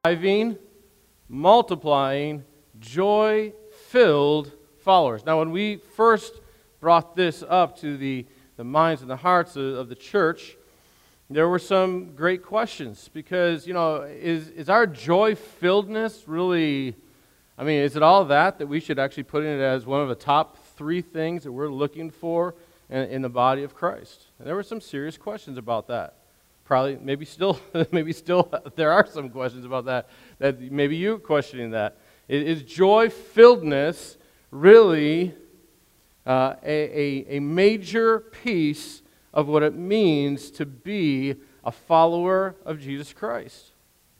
thriving, multiplying, joy-filled followers. Now, when we first brought this up to the minds and the hearts of the church, there were some great questions because, is our joy-filledness really, is it all that we should actually put in it as one of the top 3 things that we're looking for in the body of Christ? And there were some serious questions about that. Probably, maybe still, there are some questions about that maybe you're questioning that. Is joy-filledness really a major piece of what it means to be a follower of Jesus Christ?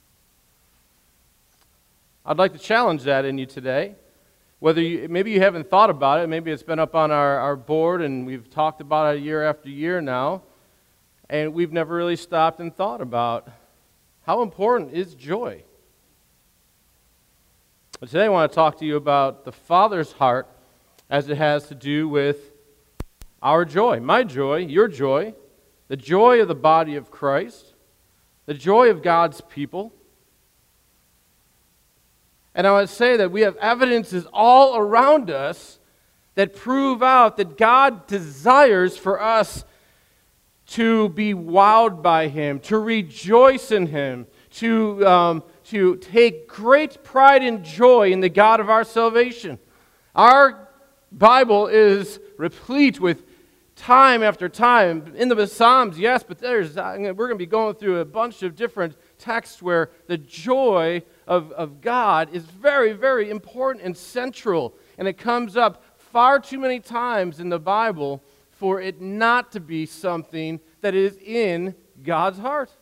I'd like to challenge that in you today. Maybe you haven't thought about it, maybe it's been up on our board and we've talked about it year after year now, and we've never really stopped and thought about how important is joy. But today I want to talk to you about the Father's heart as it has to do with our joy, my joy, your joy, the joy of the body of Christ, the joy of God's people. And I would say that we have evidences all around us that prove out that God desires for us to be wowed by Him, to rejoice in Him, to take great pride and joy in the God of our salvation. Our Bible is replete with time after time, in the Psalms, yes, but we're going to be going through a bunch of different texts where the joy of God is very, very important and central, and it comes up far too many times in the Bible for it not to be something that is in God's heart.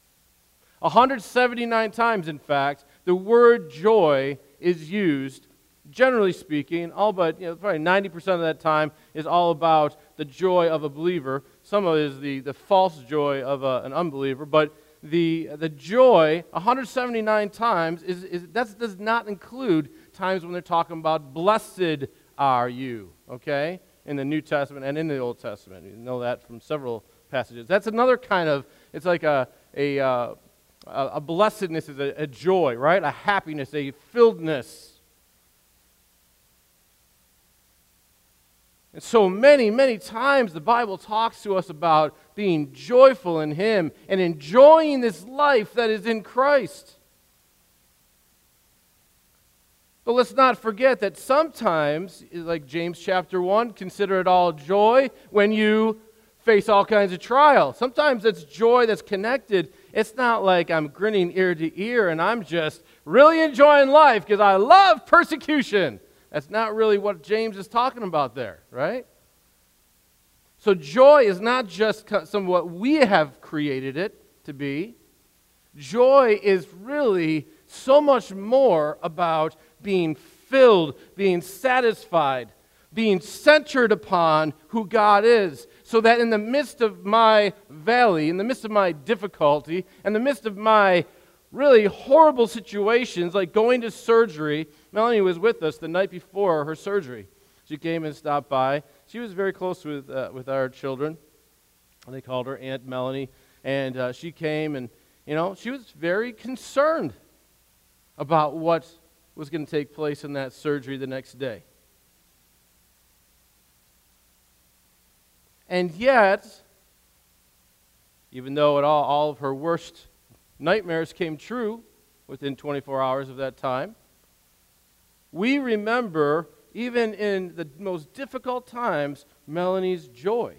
179 times, in fact, the word joy is used, generally speaking, all but probably 90% of that time is all about the joy of a believer. Some of it is the false joy of an unbeliever, but the joy 179 times that does not include times when they're talking about blessed are you, okay, in the New Testament and in the Old Testament. You know that from several passages. That's another kind of, it's like a blessedness is a joy, right? A happiness, a filledness. And so many, many times the Bible talks to us about being joyful in Him and enjoying this life that is in Christ. But let's not forget that sometimes, like James chapter 1, consider it all joy when you face all kinds of trials. Sometimes it's joy that's connected. It's not like I'm grinning ear to ear and I'm just really enjoying life because I love persecution. That's not really what James is talking about there, right? So joy is not just some what we have created it to be. Joy is really so much more about being filled, being satisfied, being centered upon who God is, so that in the midst of my valley, in the midst of my difficulty, in the midst of my really horrible situations, like going to surgery. Melanie was with us the night before her surgery. She came and stopped by. She was very close with our children. They called her Aunt Melanie. And she came and, she was very concerned about what was going to take place in that surgery the next day. And yet, even though all of her worst nightmares came true within 24 hours of that time, we remember, even in the most difficult times, Melanie's joy.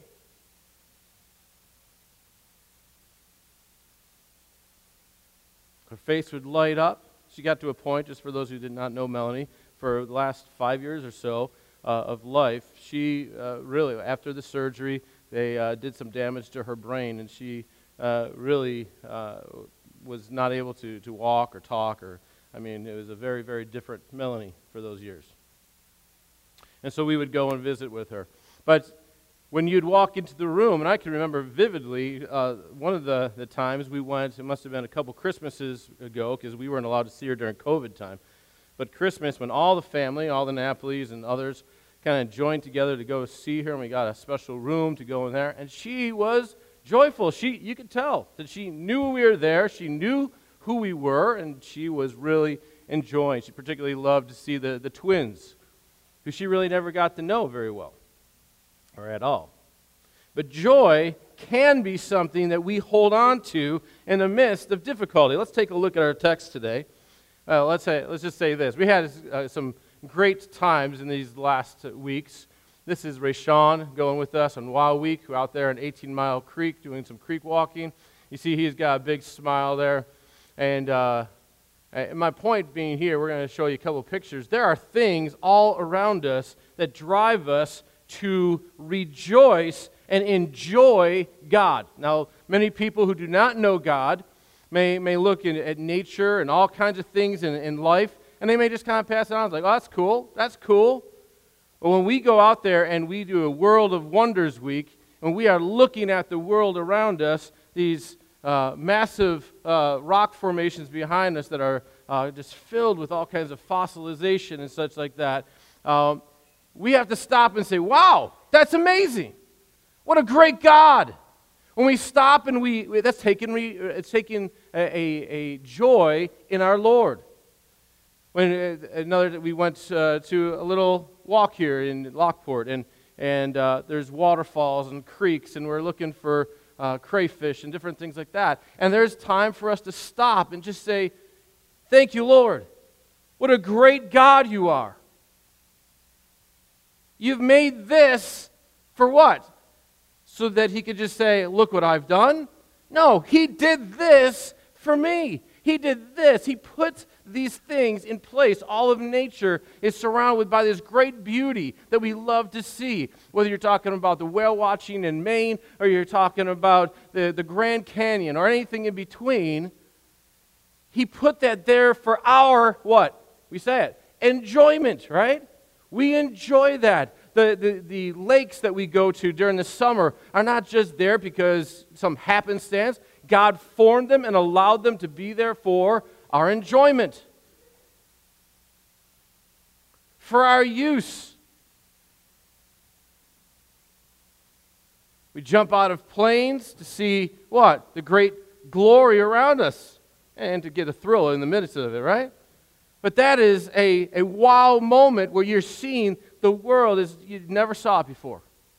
Her face would light up. She got to a point, just for those who did not know Melanie, for the last 5 years or so of life, she really, after the surgery, they did some damage to her brain, and she really was not able to walk or talk. It was a very, very different Melanie for those years. And so we would go and visit with her. But when you'd walk into the room, and I can remember vividly, one of the times we went, it must have been a couple Christmases ago, because we weren't allowed to see her during COVID time. But Christmas, when all the family, all the Napolis and others kind of joined together to go see her, and we got a special room to go in there, and she was joyful. You could tell that she knew we were there. She knew who we were, and she was really enjoying. She particularly loved to see the twins, who she really never got to know very well, or at all. But joy can be something that we hold on to in the midst of difficulty. Let's take a look at our text today. Let's just say this. We had some great times in these last weeks. This is Rayshawn going with us on Wow Week. We're out there in 18 Mile Creek doing some creek walking. You see he's got a big smile there. And my point being here, we're going to show you a couple of pictures. There are things all around us that drive us to rejoice and enjoy God. Now, many people who do not know God may look at nature and all kinds of things in life, and they may just kind of pass it on. It's like, oh, that's cool, that's cool. But when we go out there and we do a World of Wonders week, and we are looking at the world around us, these massive rock formations behind us that are just filled with all kinds of fossilization and such like that, we have to stop and say, wow, that's amazing. What a great God. When we stop and it's taking a joy in our Lord. We went to a little walk here in Lockport, and there's waterfalls and creeks, and we're looking for crayfish and different things like that. And there's time for us to stop and just say, thank you, Lord. What a great God you are. You've made this for what? So that he could just say, look what I've done? No, he did this for me. He did this. He put these things in place. All of nature is surrounded by this great beauty that we love to see. Whether you're talking about the whale watching in Maine, or you're talking about the Grand Canyon, or anything in between, he put that there for our, what? We say it, enjoyment, right? We enjoy that. The lakes that we go to during the summer are not just there because some happenstance. God formed them and allowed them to be there for our enjoyment, for our use. We jump out of planes to see what? The great glory around us and to get a thrill in the midst of it, right? But that is a wow moment where you're seeing the world as you never saw it before.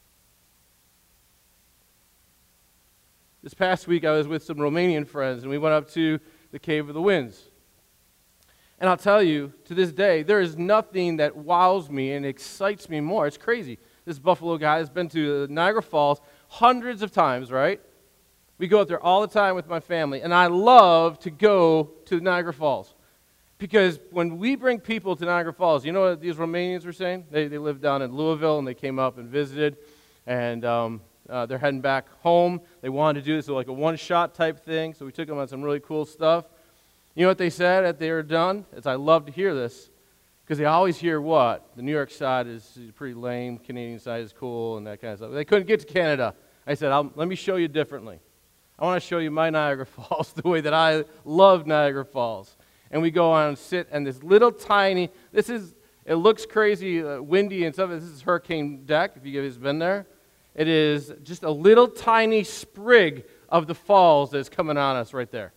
This past week I was with some Romanian friends, and we went up to the Cave of the Winds. And I'll tell you, to this day, there is nothing that wows me and excites me more. It's crazy. This Buffalo guy has been to Niagara Falls hundreds of times, right? We go up there all the time with my family, and I love to go to Niagara Falls. Because when we bring people to Niagara Falls, you know what these Romanians were saying? They live down in Louisville, and they came up and visited, and they're heading back home. They wanted to do this like a one-shot type thing, so we took them on some really cool stuff. You know what they said after they were done? I love to hear this, because they always hear what? The New York side is pretty lame, Canadian side is cool, and that kind of stuff. They couldn't get to Canada. I said, let me show you differently. I want to show you my Niagara Falls the way that I love Niagara Falls. And we go on and sit in this little tiny, it looks crazy, windy and stuff. This is Hurricane Deck, if you guys have been there. It is just a little tiny sprig of the falls that's coming on us right there.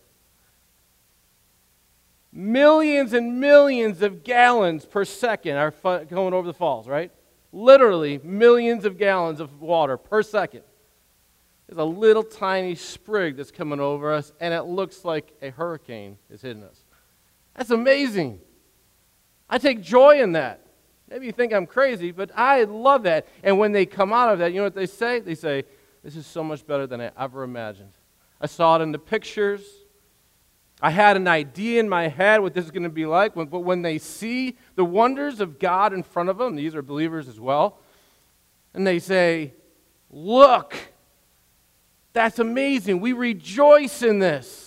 Millions and millions of gallons per second are going over the falls, right? Literally millions of gallons of water per second. There's a little tiny sprig that's coming over us, and it looks like a hurricane is hitting us. That's amazing. I take joy in that. Maybe you think I'm crazy, but I love that. And when they come out of that, you know what they say? They say, this is so much better than I ever imagined. I saw it in the pictures. I had an idea in my head what this is going to be like. But when they see the wonders of God in front of them, these are believers as well, and they say, look, that's amazing. We rejoice in this.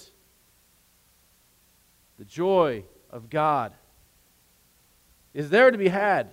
The joy of God is there to be had.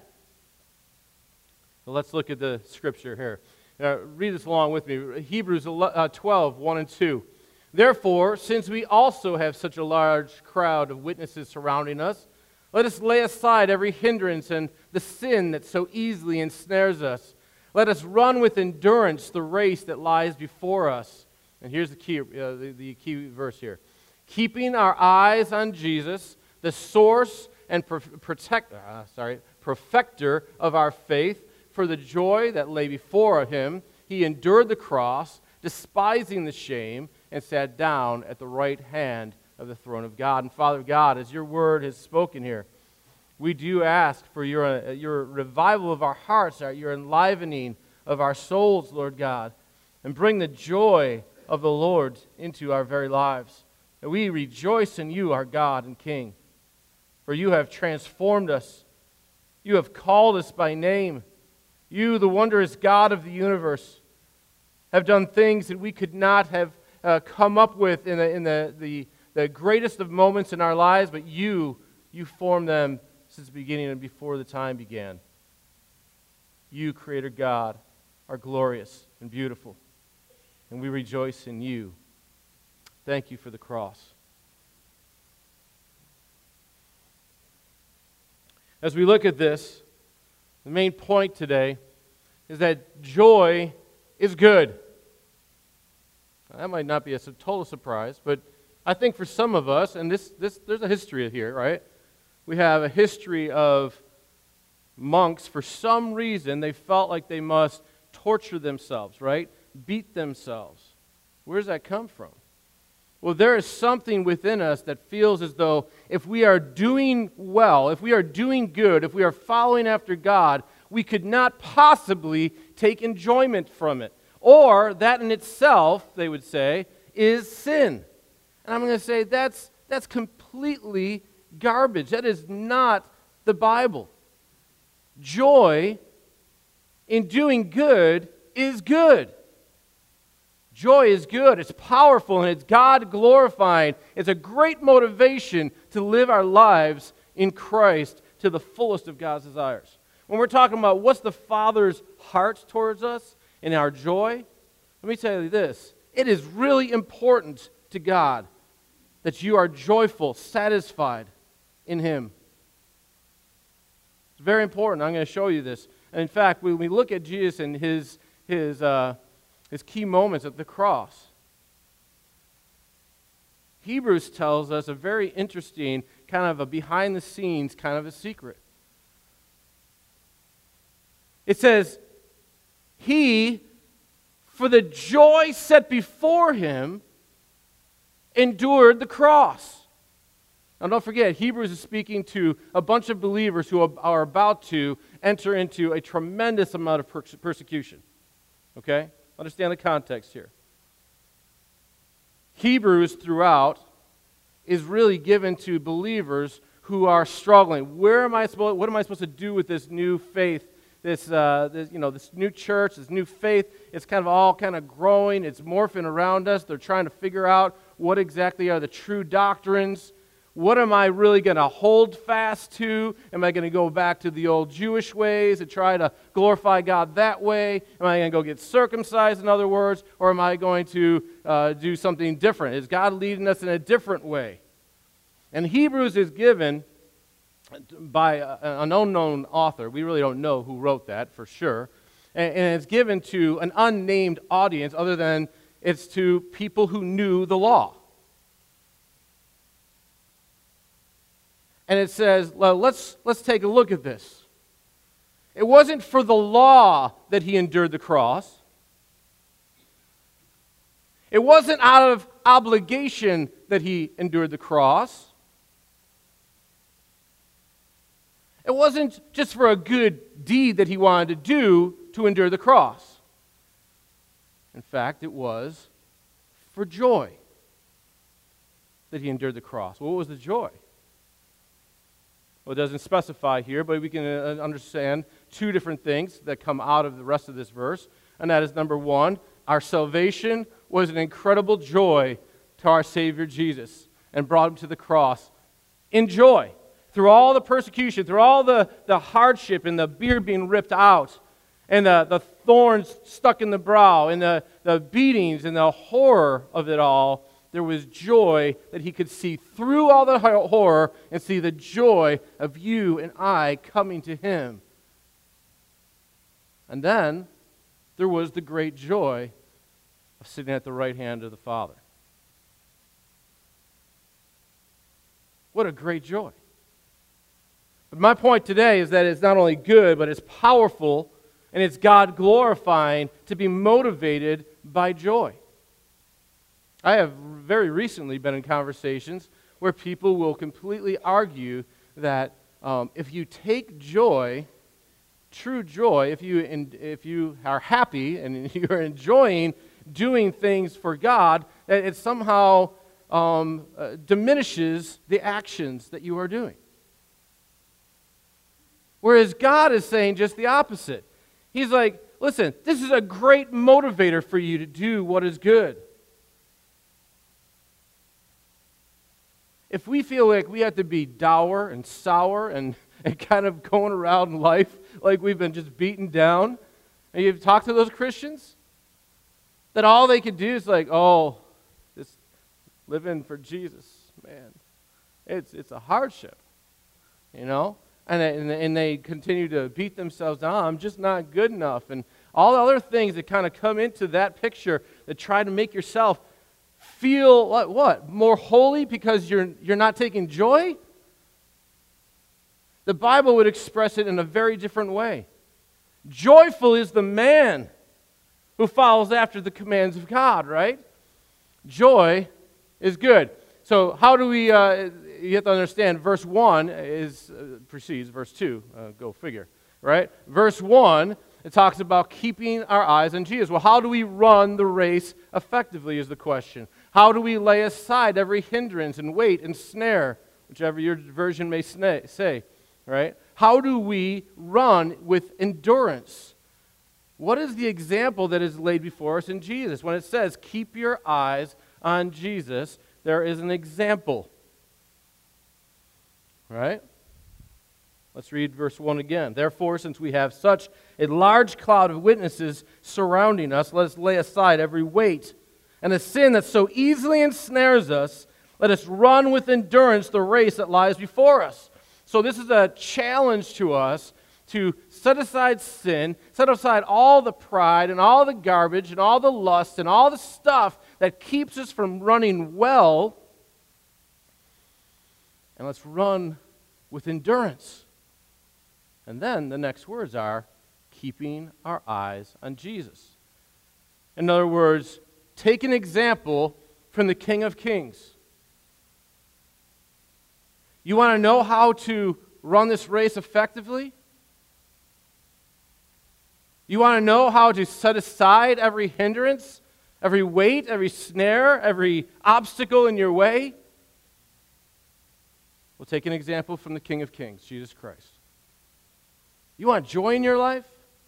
So let's look at the scripture here. Read this along with me. Hebrews 12, 1 and 2. Therefore, since we also have such a large crowd of witnesses surrounding us, let us lay aside every hindrance and the sin that so easily ensnares us. Let us run with endurance the race that lies before us. And here's the key verse here. keeping our eyes on Jesus, the source and perfecter of our faith. For the joy that lay before him, he endured the cross, despising the shame, and sat down at the right hand of the throne of God. And Father God, as your word has spoken here, we do ask for your revival of our hearts, your enlivening of our souls, Lord God, and bring the joy of the Lord into our very lives. And we rejoice in you, our God and King, for you have transformed us. You have called us by name. You, the wondrous God of the universe, have done things that we could not have come up with in the greatest of moments in our lives, but you formed them since the beginning and before the time began. You, Creator God, are glorious and beautiful, and we rejoice in you. Thank you for the cross. As we look at this, the main point today is that joy is good. That might not be a total surprise, but I think for some of us, and there's a history here, right? We have a history of monks, for some reason, they felt like they must torture themselves, right? Beat themselves. Where does that come from? Well, there is something within us that feels as though if we are doing well, if we are doing good, if we are following after God, we could not possibly take enjoyment from it. Or that in itself, they would say, is sin. And I'm going to say that's completely garbage. That is not the Bible. Joy in doing good is good. Joy is good, it's powerful, and it's God glorifying. It's a great motivation to live our lives in Christ to the fullest of God's desires. When we're talking about what's the Father's heart towards us and our joy, let me tell you this. It is really important to God that you are joyful, satisfied in Him. It's very important. I'm going to show you this. And in fact, when we look at Jesus and his key moments at the cross, Hebrews tells us a very interesting kind of a behind-the-scenes kind of a secret. It says, He, for the joy set before Him, endured the cross. Now don't forget, Hebrews is speaking to a bunch of believers who are about to enter into a tremendous amount of persecution. Okay? Understand the context here. Hebrews throughout is really given to believers who are struggling. What am I supposed to do with this new faith? This new church, this new faith, it's kind of all kind of growing. It's morphing around us. They're trying to figure out what exactly are the true doctrines. What am I really going to hold fast to? Am I going to go back to the old Jewish ways and try to glorify God that way? Am I going to go get circumcised, in other words? Or am I going to do something different? Is God leading us in a different way? And Hebrews is given by an unknown author. We really don't know who wrote that for sure. And it's given to an unnamed audience other than it's to people who knew the law. And it says, well, let's take a look at this. It wasn't for the law that he endured the cross. It wasn't out of obligation that he endured the cross. It wasn't just for a good deed that he wanted to do to endure the cross. In fact, it was for joy that he endured the cross. What was the joy? Well, it doesn't specify here, but we can understand two different things that come out of the rest of this verse. And that is, number one, our salvation was an incredible joy to our Savior Jesus and brought him to the cross in joy. Through all the persecution, through all the hardship and the beard being ripped out and the thorns stuck in the brow and the beatings and the horror of it all, there was joy that he could see through all the horror and see the joy of you and I coming to him. And then there was the great joy of sitting at the right hand of the Father. What a great joy. But my point today is that it's not only good, but it's powerful, and it's God glorifying to be motivated by joy. I have very recently been in conversations where people will completely argue that if you take joy, true joy, if you are happy and you're enjoying doing things for God, that it somehow diminishes the actions that you are doing. Whereas God is saying just the opposite. He's like, listen, this is a great motivator for you to do what is good. If we feel like we have to be dour and sour and kind of going around life like we've been just beaten down, and you've talked to those Christians, that all they can do is like, oh, this living for Jesus, man, it's a hardship, you know? And they continue to beat themselves down. I'm just not good enough. And all the other things that kind of come into that picture that try to make yourself feel like what? More holy because you're not taking joy? The Bible would express it in a very different way. Joyful is the man who follows after the commands of God, right? Joy is good. So how do we, you have to understand, verse 1 precedes verse 2, go figure, right? Verse 1, it talks about keeping our eyes on Jesus. Well, how do we run the race effectively is the question. How do we lay aside every hindrance and weight and snare, whichever your version may say, right? How do we run with endurance? What is the example that is laid before us in Jesus? When it says, keep your eyes on Jesus, there is an example. Right? Let's read verse 1 again. Therefore, since we have such a large cloud of witnesses surrounding us, let us lay aside every weight and the sin that so easily ensnares us. Let us run with endurance the race that lies before us. So this is a challenge to us to set aside sin, set aside all the pride and all the garbage and all the lust and all the stuff that keeps us from running well, and let's run with endurance. And then the next words are, keeping our eyes on Jesus. In other words, take an example from the King of Kings. You want to know how to run this race effectively? You want to know how to set aside every hindrance, every weight, every snare, every obstacle in your way? We'll take an example from the King of Kings, Jesus Christ. You want joy in your life?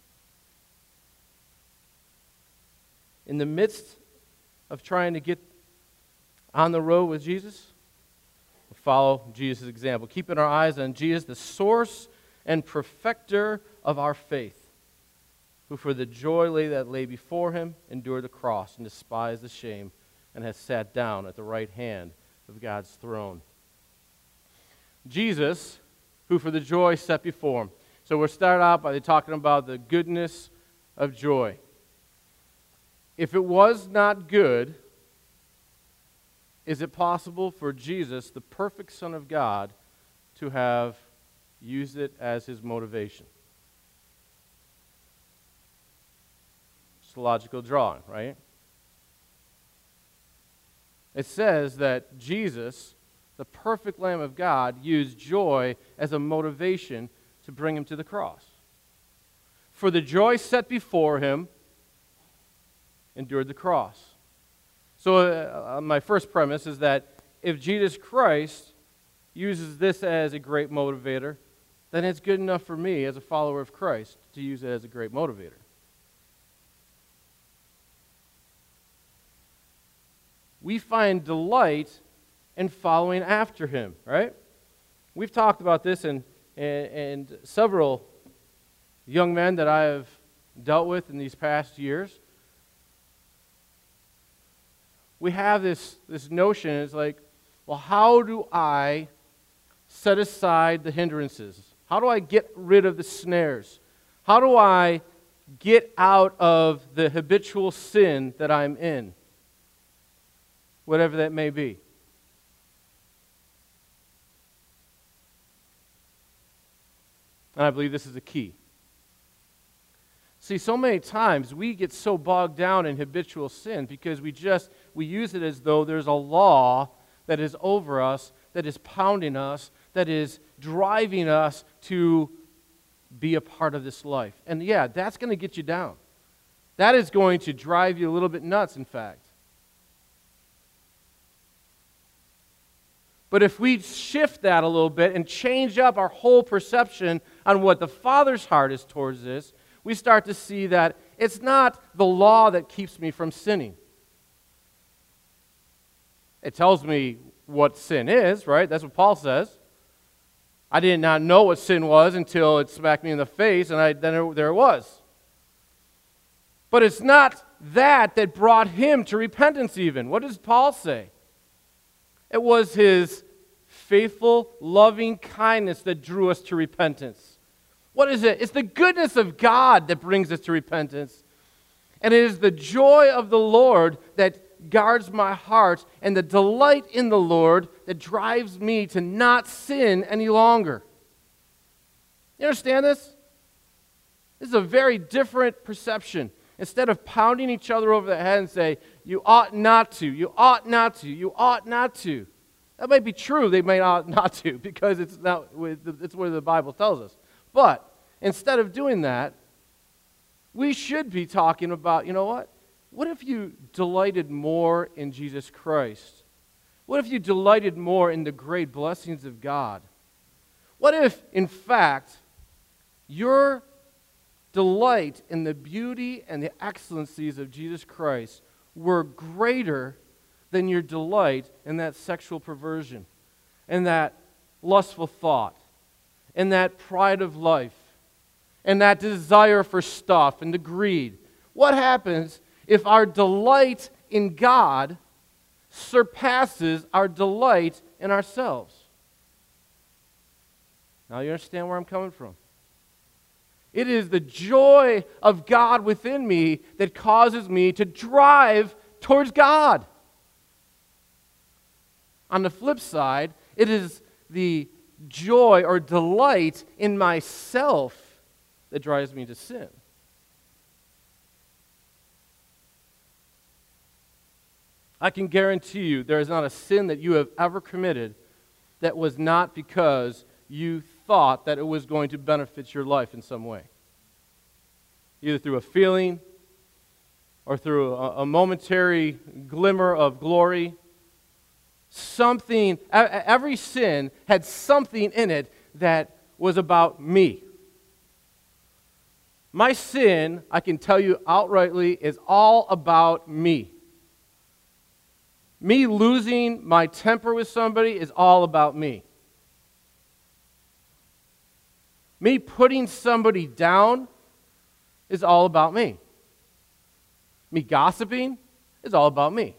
In the midst of trying to get on the road with Jesus, we'll follow Jesus' example, keeping our eyes on Jesus, the source and perfecter of our faith, who for the joy that lay before him endured the cross and despised the shame and has sat down at the right hand of God's throne. Jesus, who for the joy set before him. So we'll start out by talking about the goodness of joy. If it was not good, is it possible for Jesus, the perfect Son of God, to have used it as his motivation? It's a logical drawing, right? It says that Jesus, the perfect Lamb of God, used joy as a motivation to bring him to the cross. For the joy set before him, endured the cross. So my first premise is that if Jesus Christ uses this as a great motivator, then it's good enough for me as a follower of Christ to use it as a great motivator. We find delight in following after him, right? We've talked about this and several young men that I have dealt with in these past years. We have this notion, it's like, well, how do I set aside the hindrances? How do I get rid of the snares? How do I get out of the habitual sin that I'm in? Whatever that may be. And I believe this is the key. See, so many times we get so bogged down in habitual sin because we use it as though there's a law that is over us, that is pounding us, that is driving us to be a part of this life. And yeah, that's going to get you down. That is going to drive you a little bit nuts, in fact. But if we shift that a little bit and change up our whole perception on what the Father's heart is towards this, we start to see that it's not the law that keeps me from sinning. It tells me what sin is, right? That's what Paul says. I did not know what sin was until it smacked me in the face, and there it was. But it's not that brought him to repentance even. What does Paul say? It was his faithful, loving kindness that drew us to repentance. What is it? It's the goodness of God that brings us to repentance. And it is the joy of the Lord that guards my heart, and the delight in the Lord that drives me to not sin any longer. You understand this? This is a very different perception. Instead of pounding each other over the head and say, you ought not to, you ought not to, you ought not to. That might be true, they may ought not to, because it's what the Bible tells us. But instead of doing that, we should be talking about, you know what? What if you delighted more in Jesus Christ? What if you delighted more in the great blessings of God? What if, in fact, your delight in the beauty and the excellencies of Jesus Christ were greater than your delight in that sexual perversion, and that lustful thought, and that pride of life, and that desire for stuff, and the greed? What happens if our delight in God surpasses our delight in ourselves? Now you understand where I'm coming from. It is the joy of God within me that causes me to drive towards God. On the flip side, it is the joy or delight in myself that drives me to sin. I can guarantee you there is not a sin that you have ever committed that was not because you thought that it was going to benefit your life in some way. Either through a feeling or through a momentary glimmer of glory. Something, every sin had something in it that was about me. My sin, I can tell you outrightly, is all about me. Me losing my temper with somebody is all about me. Me putting somebody down is all about me. Me gossiping is all about me.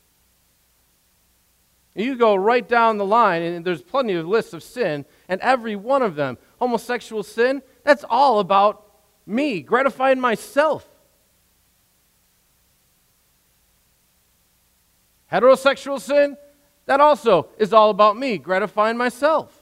You go right down the line, and there's plenty of lists of sin, and every one of them, homosexual sin, that's all about me, gratifying myself. Heterosexual sin, that also is all about me, gratifying myself.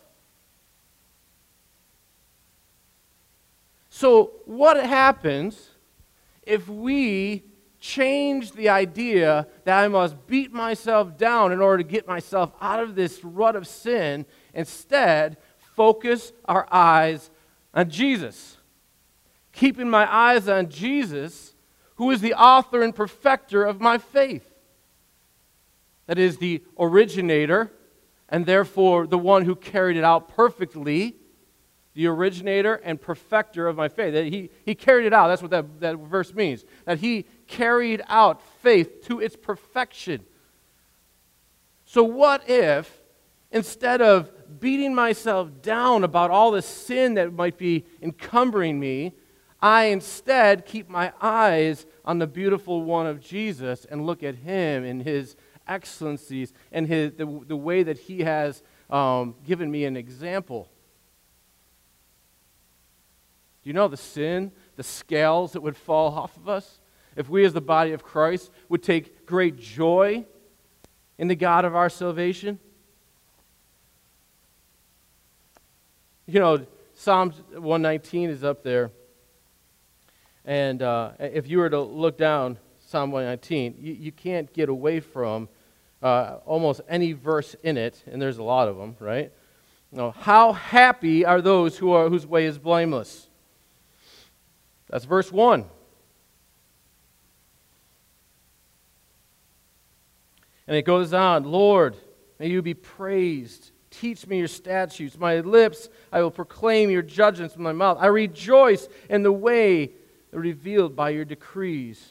So what happens if we change the idea that I must beat myself down in order to get myself out of this rut of sin, instead focus our eyes on Jesus? Keeping my eyes on Jesus, who is the author and perfecter of my faith. That is the originator, and therefore the one who carried it out perfectly, the originator and perfecter of my faith. That he carried it out. That's what that verse means. That he carried out faith to its perfection. So what if, instead of beating myself down about all the sin that might be encumbering me, I instead keep my eyes on the beautiful one of Jesus and look at him and his excellencies and the way that he has given me an example. Do you know the sin, the scales that would fall off of us if we as the body of Christ would take great joy in the God of our salvation? You know, Psalm 119 is up there. And if you were to look down Psalm 119, you can't get away from almost any verse in it, and there's a lot of them, right? How happy are those whose way is blameless? That's verse 1. And it goes on, Lord, may you be praised. Teach me your statutes. My lips, I will proclaim your judgments with my mouth. I rejoice in the way revealed by your decrees.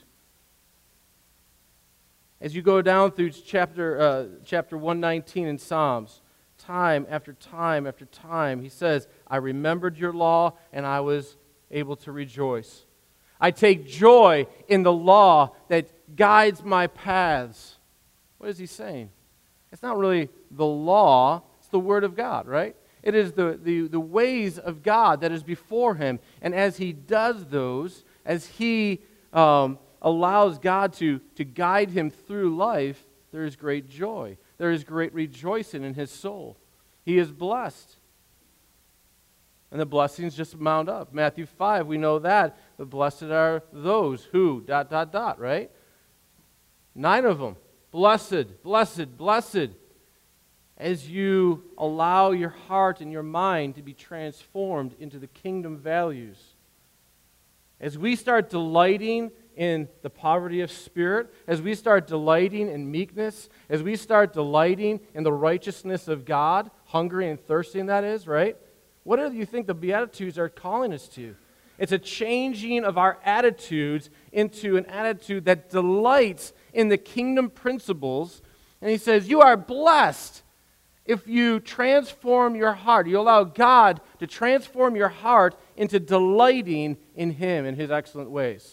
As you go down through chapter 119 in Psalms, time after time after time, he says, I remembered your law and I was able to rejoice. I take joy in the law that guides my paths. What is he saying? It's not really the law, it's the Word of God, right? It is the ways of God that is before him. And as he does those, as he allows God to guide him through life, there is great joy. There is great rejoicing in his soul. He is blessed. And the blessings just mount up. Matthew 5, we know that. The blessed are those who, ... right? 9 of them. Blessed, blessed, blessed. As you allow your heart and your mind to be transformed into the kingdom values. As we start delighting in the poverty of spirit, as we start delighting in meekness, as we start delighting in the righteousness of God, hungry and thirsty, that is, right? What do you think the Beatitudes are calling us to? It's a changing of our attitudes into an attitude that delights in the kingdom principles. And he says, you are blessed if you transform your heart. You allow God to transform your heart into delighting in him and his excellent ways.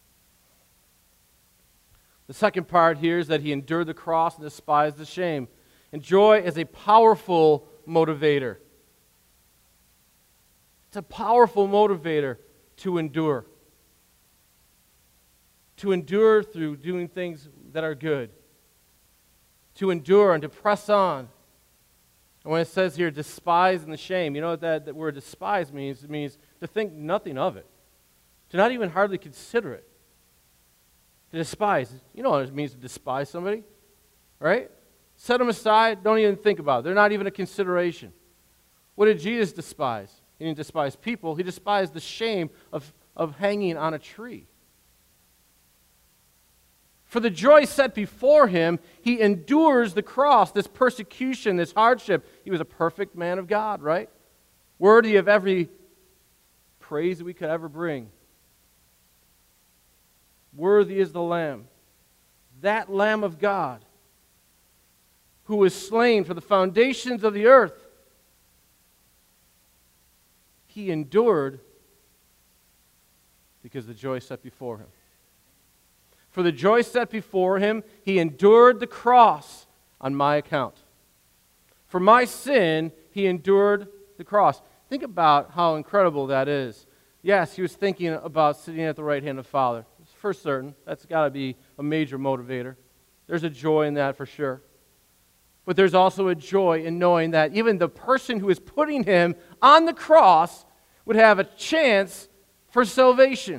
The second part here is that he endured the cross and despised the shame. And joy is a powerful motivator. It's a powerful motivator to endure. To endure through doing things that are good. To endure and to press on. And when it says here, despise and the shame, you know what that word despise means? It means to think nothing of it. To not even hardly consider it. To despise. You know what it means to despise somebody, right? Set them aside, don't even think about it. They're not even a consideration. What did Jesus despise? He didn't despise people. He despised the shame of hanging on a tree. For the joy set before him, he endures the cross, this persecution, this hardship. He was a perfect man of God, right? Worthy of every praise that we could ever bring. Worthy is the Lamb. That Lamb of God who was slain for the foundations of the earth. He endured because the joy set before him. For the joy set before him, he endured the cross on my account. For my sin, he endured the cross. Think about how incredible that is. Yes, he was thinking about sitting at the right hand of the Father. For certain. That's got to be a major motivator. There's a joy in that for sure. But there's also a joy in knowing that even the person who is putting him on the cross would have a chance for salvation.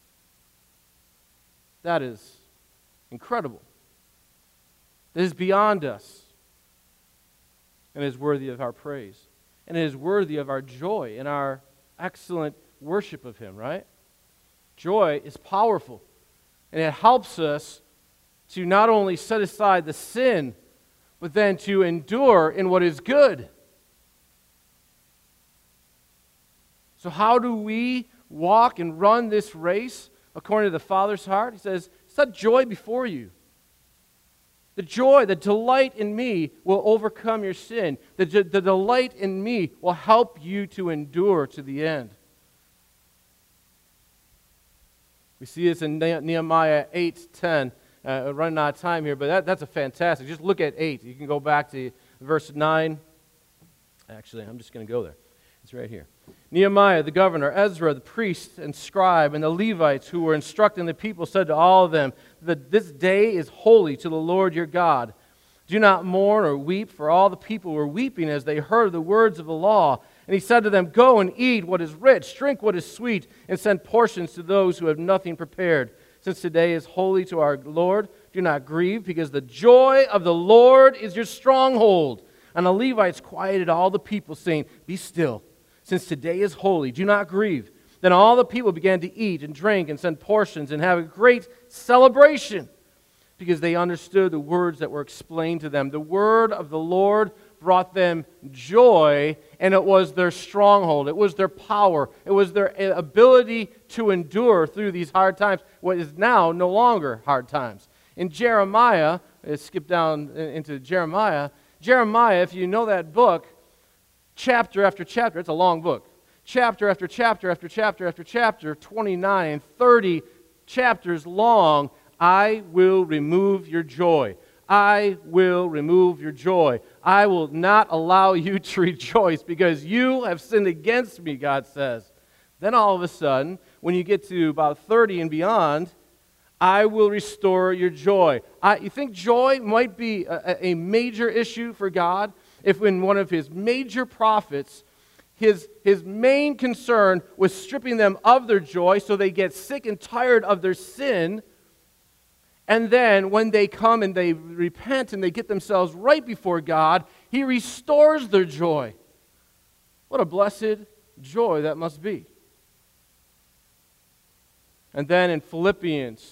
That is incredible. That is beyond us. And is worthy of our praise. And it is worthy of our joy and our excellent worship of him, right? Joy is powerful. And it helps us to not only set aside the sin, but then to endure in what is good. So how do we walk and run this race according to the Father's heart? He says, set joy before you. The joy, the delight in me will overcome your sin. The delight in me will help you to endure to the end. We see this in Nehemiah 8:10. Running out of time here, but that's a fantastic. Just look at 8. You can go back to verse 9. Actually, I'm just going to go there. It's right here. Nehemiah, the governor, Ezra, the priest and scribe, and the Levites who were instructing the people said to all of them that this day is holy to the Lord your God. Do not mourn or weep, for all the people were weeping as they heard the words of the law. And he said to them, "Go and eat what is rich, drink what is sweet, and send portions to those who have nothing prepared. Since today is holy to our Lord, do not grieve, because the joy of the Lord is your stronghold." And the Levites quieted all the people, saying, "Be still, since today is holy, do not grieve." Then all the people began to eat and drink and send portions and have a great celebration, because they understood the words that were explained to them. The word of the Lord brought them joy, and it was their stronghold. It was their power. It was their ability to endure through these hard times, what is now no longer hard times. In Jeremiah, let's skip down into Jeremiah. Jeremiah, if you know that book, chapter after chapter, it's a long book. Chapter after chapter after chapter after chapter, 29, 30 chapters long, I will remove your joy. I will remove your joy. I will not allow you to rejoice because you have sinned against me, God says. Then all of a sudden, when you get to about 30 and beyond, I will restore your joy. You think joy might be a major issue for God if in one of his major prophets, his main concern was stripping them of their joy so they get sick and tired of their sin. And then when they come and they repent and they get themselves right before God, he restores their joy. What a blessed joy that must be. And then in Philippians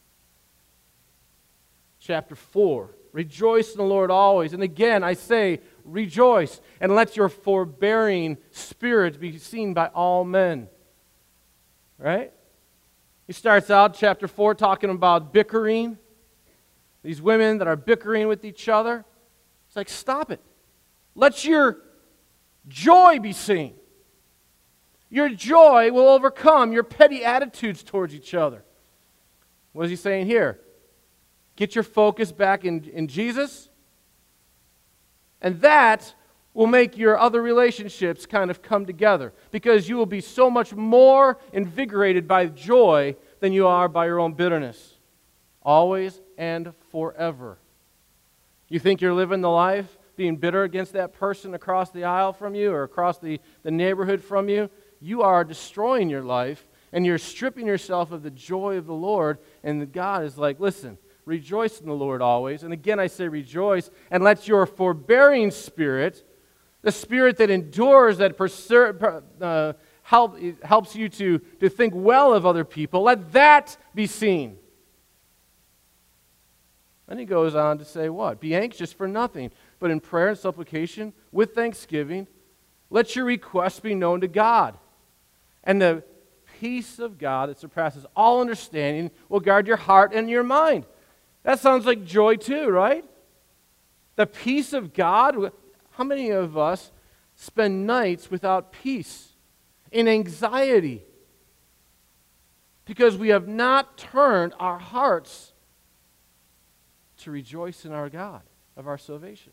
chapter 4, rejoice in the Lord always. And again, I say, rejoice, and let your forbearing spirit be seen by all men. Right? He starts out chapter 4 talking about bickering. These women that are bickering with each other. It's like, stop it. Let your joy be seen. Your joy will overcome your petty attitudes towards each other. What is he saying here? Get your focus back in Jesus, and that will make your other relationships kind of come together, because you will be so much more invigorated by joy than you are by your own bitterness. Always and forever. You think you're living the life being bitter against that person across the aisle from you or across the neighborhood from you? You are destroying your life, and you're stripping yourself of the joy of the Lord, and God is like, listen, rejoice in the Lord always. And again, I say rejoice, and let your forbearing spirit, the spirit that endures, that helps you to think well of other people, let that be seen. Then he goes on to say what? Be anxious for nothing, but in prayer and supplication, with thanksgiving, let your requests be known to God. And the peace of God that surpasses all understanding will guard your heart and your mind. That sounds like joy too, right? The peace of God. How many of us spend nights without peace, in anxiety, because we have not turned our hearts to rejoice in our God of our salvation?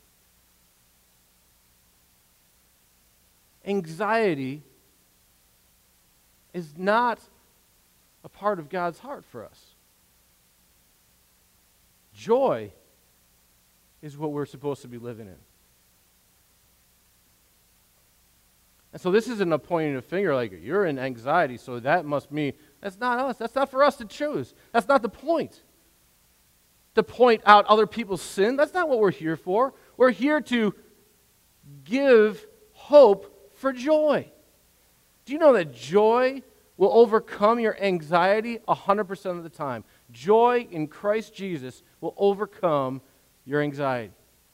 Anxiety is not a part of God's heart for us. Joy is what we're supposed to be living in. And so this isn't a pointing a finger like, you're in anxiety, so that must mean, that's not us. That's not for us to choose. That's not the point. To point out other people's sin, that's not what we're here for. We're here to give hope for joy. Do you know that joy will overcome your anxiety 100% of the time? Joy in Christ Jesus will overcome your anxiety,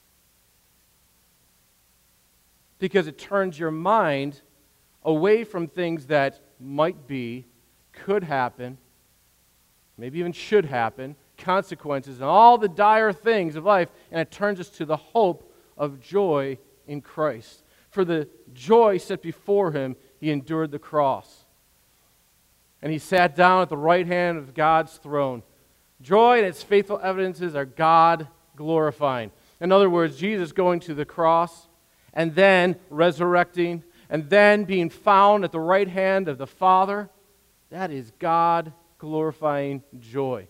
because it turns your mind away from things that might be, could happen, maybe even should happen, consequences, and all the dire things of life, and it turns us to the hope of joy in Christ. For the joy set before him, he endured the cross. And he sat down at the right hand of God's throne. Joy and its faithful evidences are God glorifying. In other words, Jesus going to the cross, and then resurrecting, and then being found at the right hand of the Father, that is God glorifying joy.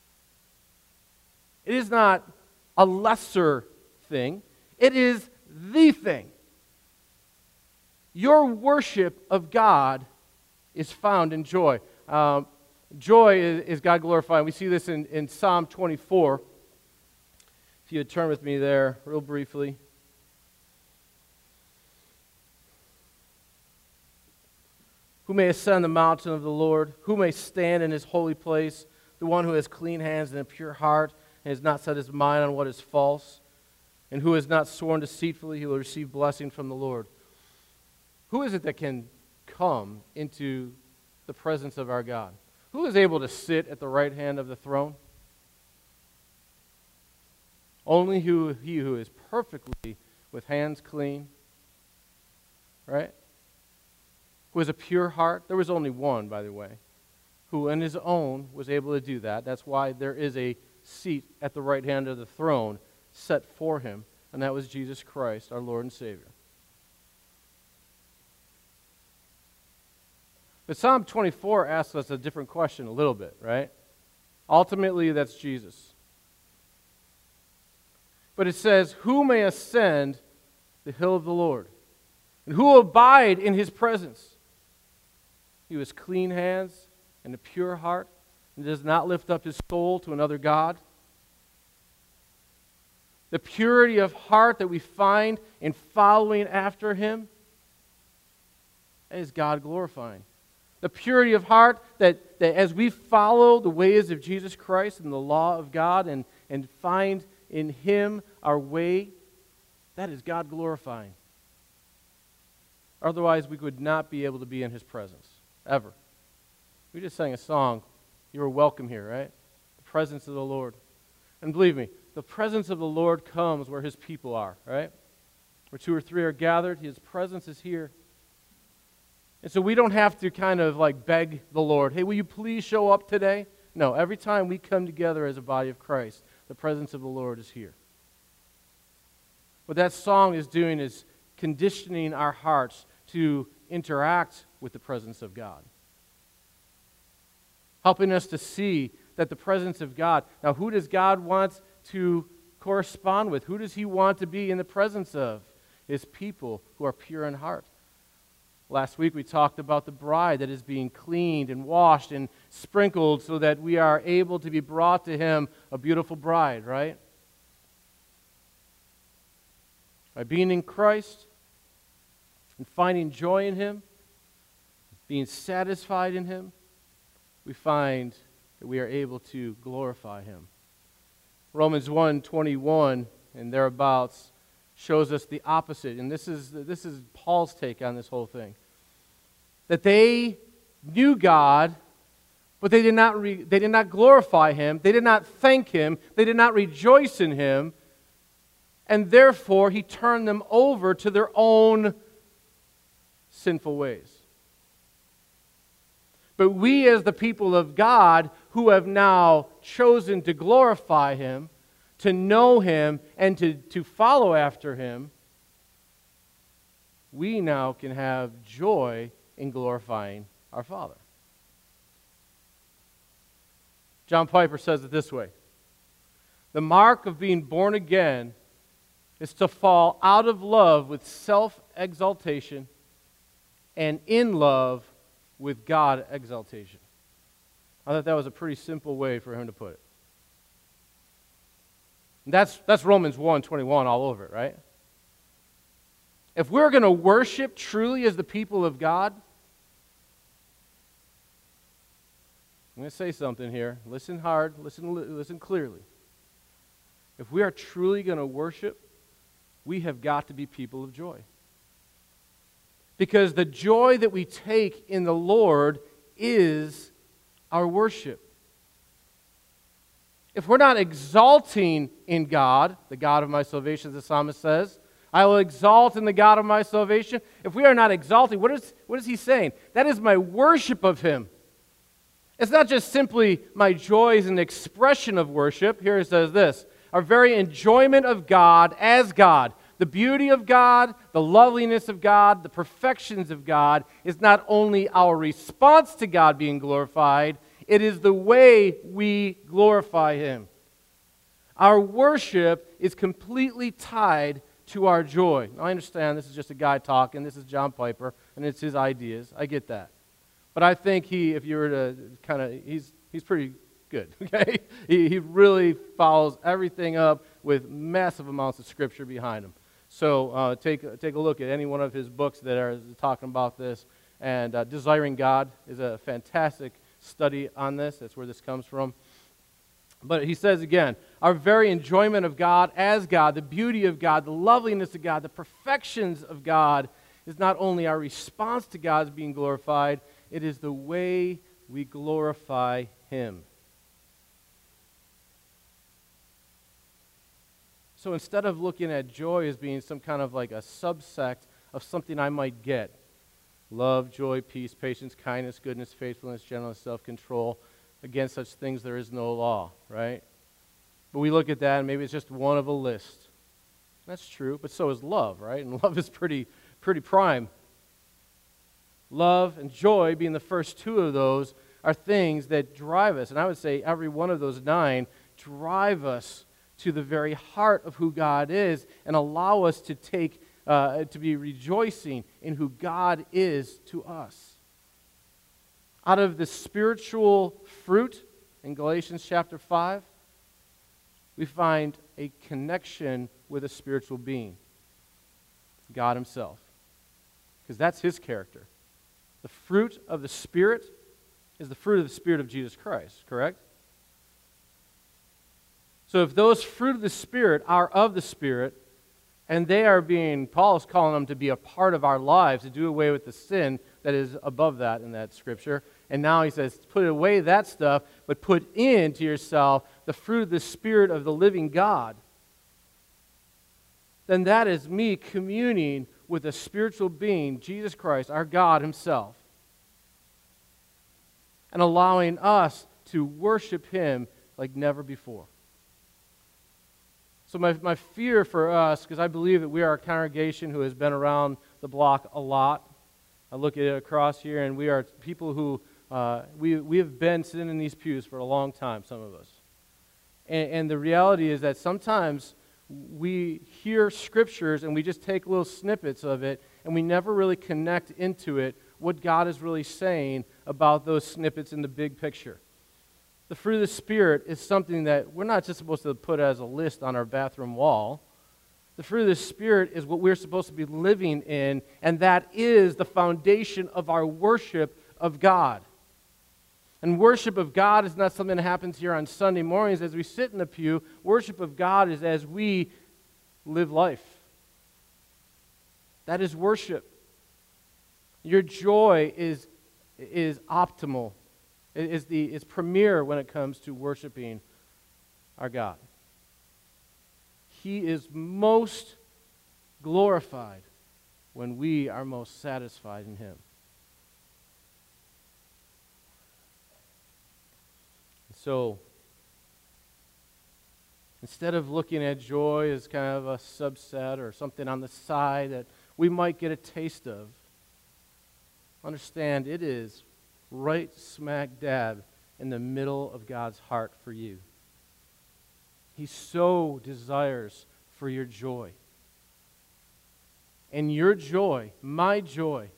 It is not a lesser thing. It is the thing. Your worship of God is found in joy. Joy is God glorified. We see this in Psalm 24. If you would turn with me there real briefly. Who may ascend the mountain of the Lord? Who may stand in his holy place? The one who has clean hands and a pure heart, and has not set his mind on what is false, and who has not sworn deceitfully, he will receive blessing from the Lord. Who is it that can come into the presence of our God? Who is able to sit at the right hand of the throne? Only he who is perfectly with hands clean, right? Who has a pure heart. There was only one, by the way, who in his own was able to do that. That's why there is a seat at the right hand of the throne set for him, and that was Jesus Christ, our Lord and Savior. But Psalm 24 asks us a different question a little bit, right? Ultimately, that's Jesus. But it says, who may ascend the hill of the Lord? And who will abide in his presence? He who has clean hands and a pure heart, and does not lift up his soul to another god. The purity of heart that we find in following after him is God glorifying. The purity of heart that as we follow the ways of Jesus Christ and the law of God and find in him our way, that is God glorifying. Otherwise, we would not be able to be in his presence, ever. We just sang a song, you were welcome here, right? The presence of the Lord. And believe me, the presence of the Lord comes where his people are, right? Where 2 or 3 are gathered, his presence is here. And so we don't have to kind of like beg the Lord, hey, will you please show up today? No, every time we come together as a body of Christ, the presence of the Lord is here. What that song is doing is conditioning our hearts to interact with the presence of God. Helping us to see that the presence of God, now who does God want to correspond with? Who does he want to be in the presence of? His people who are pure in heart. Last week we talked about the bride that is being cleaned and washed and sprinkled so that we are able to be brought to him, a beautiful bride, right? By being in Christ and finding joy in him, being satisfied in him, we find that we are able to glorify him. Romans 1:21 and thereabouts shows us the opposite, and this is Paul's take on this whole thing. That they knew God, but they did not glorify him, they did not thank him, they did not rejoice in him, and therefore he turned them over to their own sinful ways. But we as the people of God who have now chosen to glorify him, to know him, and to follow after him, we now can have joy in glorifying our Father. John Piper says it this way: the mark of being born again is to fall out of love with self-exaltation and in love with God exaltation. I thought that was a pretty simple way for him to put it. And that's Romans 1:21 all over it, right? If we're going to worship truly as the people of God, I'm going to say something here. Listen hard, listen clearly. If we are truly going to worship, we have got to be people of joy. Because the joy that we take in the Lord is our worship. If we're not exalting in God, the God of my salvation, as the psalmist says, I will exalt in the God of my salvation. If we are not exalting, what is he saying? That is my worship of him. It's not just simply my joy is an expression of worship. Here it says this: our very enjoyment of God as God. The beauty of God, the loveliness of God, the perfections of God is not only our response to God being glorified, it is the way we glorify him. Our worship is completely tied to our joy. Now, I understand this is just a guy talking. This is John Piper, and it's his ideas. I get that. But I think if you were to kind of, he's pretty good, okay? He really follows everything up with massive amounts of Scripture behind him. So take a look at any one of his books that are talking about this. And Desiring God is a fantastic study on this. That's where this comes from. But he says again, our very enjoyment of God as God, the beauty of God, the loveliness of God, the perfections of God is not only our response to God's being glorified, it is the way we glorify Him. So instead of looking at joy as being some kind of like a subsect of something I might get, love, joy, peace, patience, kindness, goodness, faithfulness, gentleness, self-control, against such things there is no law, right? But we look at that and maybe it's just one of a list. That's true, but so is love, right? And love is pretty prime. Love and joy, being the first two of those, are things that drive us. And I would say every one of those 9 drive us to the very heart of who God is and allow us to to be rejoicing in who God is to us. Out of the spiritual fruit in Galatians chapter 5, we find a connection with a spiritual being, God Himself, because that's His character. The fruit of the Spirit is the fruit of the Spirit of Jesus Christ, correct? So if those fruit of the Spirit are of the Spirit, and they are Paul is calling them to be a part of our lives, to do away with the sin that is above that in that scripture. And now he says, put away that stuff, but put into yourself the fruit of the Spirit of the living God. Then that is me communing with a spiritual being, Jesus Christ, our God Himself, and allowing us to worship Him like never before. So my fear for us, because I believe that we are a congregation who has been around the block a lot. I look at it across here, and we are people who, we have been sitting in these pews for a long time, some of us. And the reality is that sometimes we hear scriptures and we just take little snippets of it, and we never really connect into it what God is really saying about those snippets in the big picture. The fruit of the Spirit is something that we're not just supposed to put as a list on our bathroom wall. The fruit of the Spirit is what we're supposed to be living in, and that is the foundation of our worship of God. And worship of God is not something that happens here on Sunday mornings as we sit in the pew. Worship of God is as we live life. That is worship. Your joy is optimal. Is premier when it comes to worshiping our God. He is most glorified when we are most satisfied in Him. So, instead of looking at joy as kind of a subset or something on the side that we might get a taste of, understand it is right smack dab in the middle of God's heart for you. He so desires for your joy. And your joy, my joy,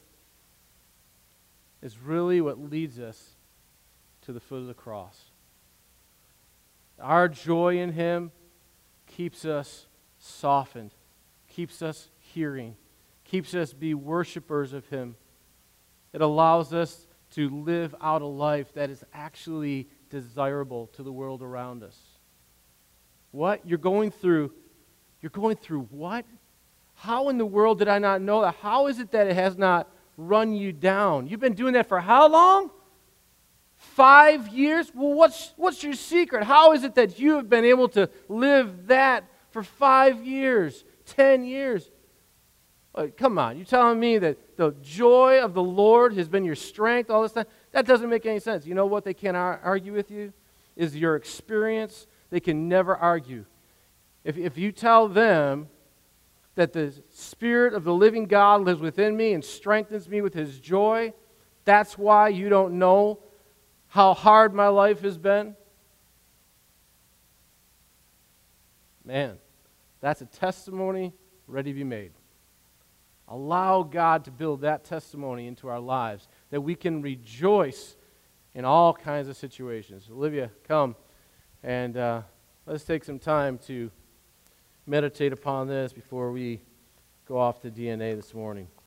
is really what leads us to the foot of the cross. Our joy in Him keeps us softened, keeps us hearing, keeps us be worshipers of Him. It allows us to live out a life that is actually desirable to the world around us. What? You're going through what? How in the world did I not know that? How is it that it has not run you down? You've been doing that for how long? 5 years? Well, what's your secret? How is it that you have been able to live that for 5 years, 10 years? Come on, you're telling me that the joy of the Lord has been your strength all this time? That doesn't make any sense. You know what they can't argue with you? Is your experience. They can never argue. If you tell them that the Spirit of the living God lives within me and strengthens me with His joy, that's why you don't know how hard my life has been, man, that's a testimony ready to be made. Allow God to build that testimony into our lives, that we can rejoice in all kinds of situations. Olivia, come, and let's take some time to meditate upon this before we go off to DNA this morning.